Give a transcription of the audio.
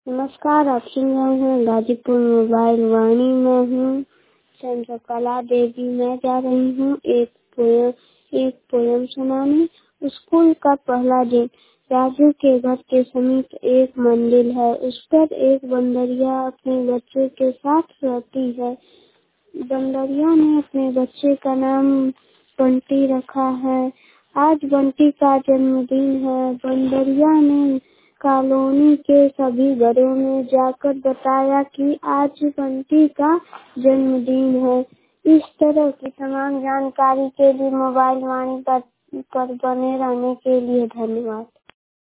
नमस्कार, आप सुन रहे हैं गाजीपुर मोबाइल वाणी में हूँ चंद्रकला देवी। मैं जा रही हूँ एक पोयम सुनाने। स्कूल का पहला दिन। राजू के घर के समीप एक मंदिर है। उस पर एक बंदरिया अपने बच्चे के साथ रहती है। बंदरिया ने अपने बच्चे का नाम बंटी रखा है। आज बंटी का जन्मदिन है। बंदरिया ने कॉलोनी के सभी घरों में जाकर बताया कि आज बंटी का जन्मदिन है। इस तरह की तमाम जानकारी के लिए मोबाइल वाणी पर बने रहने के लिए धन्यवाद।